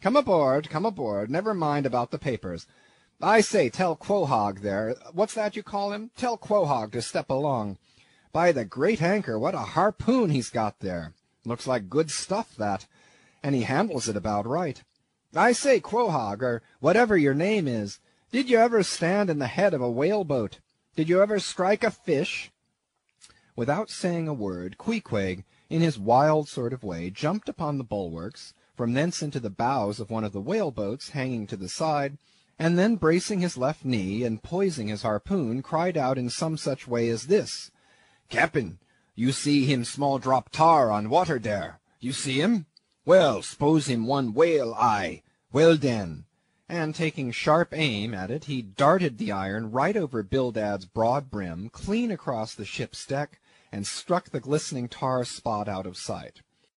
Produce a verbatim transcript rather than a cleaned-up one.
Come aboard, come aboard. Never mind about the papers. I say, tell Quohog there, what's that you call him? Tell Quohog to step along. By the great anchor, what a harpoon he's got there. Looks like good stuff, that, and he handles it about right. I say, Quohog, or whatever your name is, did you ever stand in the head of a whale-boat? Did you ever strike a fish?" Without saying a word, Queequeg, in his wild sort of way, jumped upon the bulwarks, from thence into the bows of one of the whale-boats hanging to the side, and then bracing his left knee and poising his harpoon, cried out in some such way as this: "Cap'n, you see him small drop tar on water dere? You see him? Well, s'pose him one whale eye. Well den." And taking sharp aim at it, he darted the iron right over Bildad's broad brim, clean across the ship's deck, and struck the glistening tar spot out of sight.